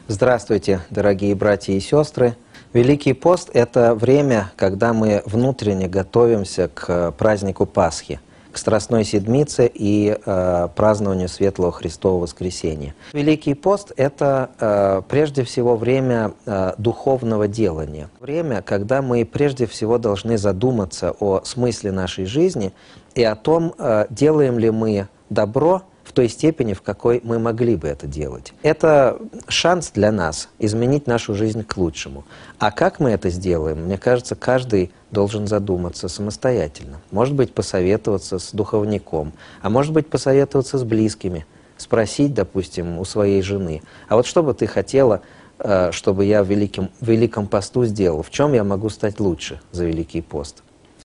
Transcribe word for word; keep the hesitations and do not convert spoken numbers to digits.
Здравствуйте, дорогие братья и сестры! Великий пост – это время, когда мы внутренне готовимся к празднику Пасхи, к Страстной Седмице и э, празднованию Светлого Христового Воскресения. Великий пост – это э, прежде всего время э, духовного делания. Время, когда мы прежде всего должны задуматься о смысле нашей жизни и о том, э, делаем ли мы добро в той степени, в какой мы могли бы это делать. Это шанс для нас изменить нашу жизнь к лучшему. А как мы это сделаем, мне кажется, каждый должен задуматься самостоятельно. Может быть, посоветоваться с духовником, а может быть, посоветоваться с близкими, спросить, допустим, у своей жены: а вот что бы ты хотела, чтобы я в великом, в великом посту сделал, в чем я могу стать лучше за Великий пост?